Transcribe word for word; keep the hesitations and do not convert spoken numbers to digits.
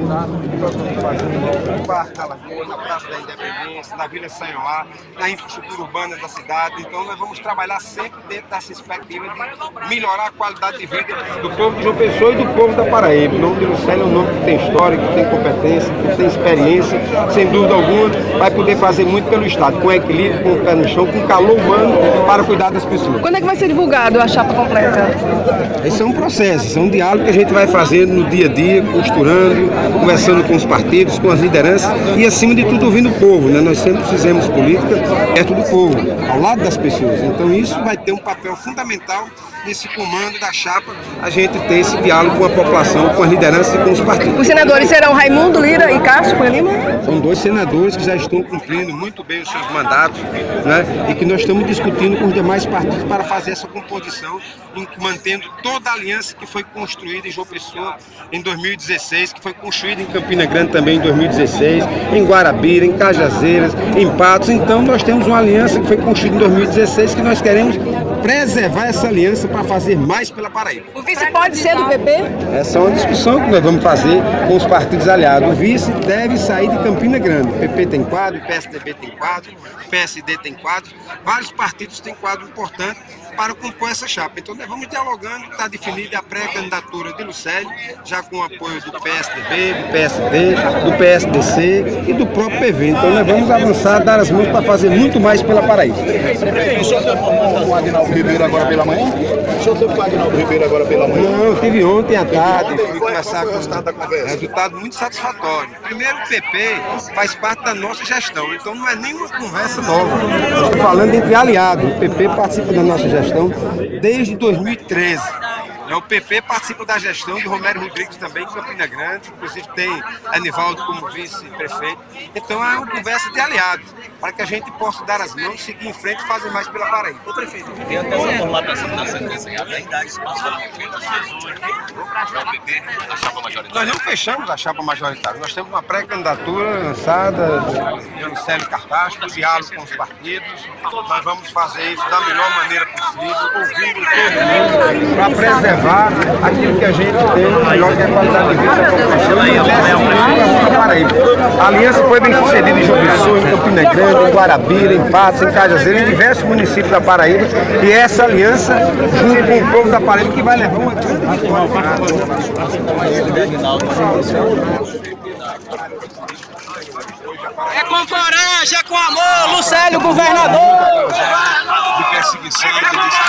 no Parque da Lagoa, na Praça da Independência, na Vila Sanhoá, na infraestrutura urbana da cidade. Então nós vamos trabalhar sempre dentro dessa perspectiva de melhorar a qualidade de vida do povo de João Pessoa e do povo da Paraíba. O nome de Lucélio é um nome que tem história, que tem competência, que tem experiência, sem dúvida alguma, vai poder fazer muito pelo Estado, com equilíbrio, com o pé no chão, com calor humano para cuidar das pessoas. Quando é que vai ser divulgado a chapa completa? Esse é um processo, esse é um diálogo que a gente vai fazendo no dia a dia, costurando, conversando com os partidos, com as lideranças e, acima de tudo, ouvindo o povo, né? Nós sempre fizemos política perto do povo, ao lado das pessoas. Então isso vai ter um papel fundamental nesse comando da chapa, a gente tem esse diálogo com a população, com as lideranças e com os partidos. Os senadores serão Raimundo Lira e Cássio Cunha Lima? São dois senadores que já estão cumprindo muito bem os seus mandatos, né? E que nós estamos discutindo com os demais partidos para fazer essa composição, mantendo toda a aliança que foi construída em João Pessoa em dois mil e dezesseis, que foi construída em Campina Grande também em dois mil e dezesseis, em Guarabira, em Cajazeiras, em Patos. Então nós temos uma aliança que foi construída em dois mil e dezesseis que nós queremos preservar essa aliança para fazer mais pela Paraíba. O vice pode ser do P P? Essa é uma discussão que nós vamos fazer com os partidos aliados. O vice deve sair de Campina Grande. O P P tem quadro, o P S D B tem quadro, o P S D tem quadro. Vários partidos têm quadro importante para compor essa chapa. Então nós vamos dialogando, está definida a pré-candidatura de Lucélio, já com o apoio do P S D B, do P S D, do P S D C e do próprio P V. Então nós vamos avançar, dar as mãos para fazer muito mais pela Paraíba. O senhor teve com o Aguinaldo Ribeiro agora pela manhã? O senhor teve com o Aguinaldo Ribeiro agora pela manhã? Não, eu tive ontem à tarde, fui conversar com o resultado da conversa. Resultado muito satisfatório. Primeiro, o P P faz parte da nossa gestão, então não é nenhuma conversa nova. Eu estou falando entre aliados. O P P participa da nossa gestão desde dois mil e treze. O P P participa da gestão do Romero Rodrigues também, em Campina Grande, inclusive tem Anivaldo como vice-prefeito. Então é uma conversa de aliados, para que a gente possa dar as mãos, seguir em frente e fazer mais pela Paraíba. O prefeito, tem até essa formulação da sentença, além da espaço para o prefeito, o P P, a chapa majoritária. Nós não fechamos a chapa majoritária, nós temos uma pré-candidatura lançada pelo Célio Carrasco, diálogo com os partidos. Nós vamos fazer isso da melhor maneira possível, ouvindo todo mundo, para preservar aquilo que a gente tem, melhor que a qualidade de vida da população e o Paraíba. A aliança foi bem sucedida em João Pessoa, em Campina Grande, em Guarabira, em Patos, em Cajazeiras, em diversos municípios da Paraíba. E é essa aliança, junto com o povo da Paraíba, que vai levar uma grande vitória. É com coragem, é com amor, Lucélio, governador! De perseguição, de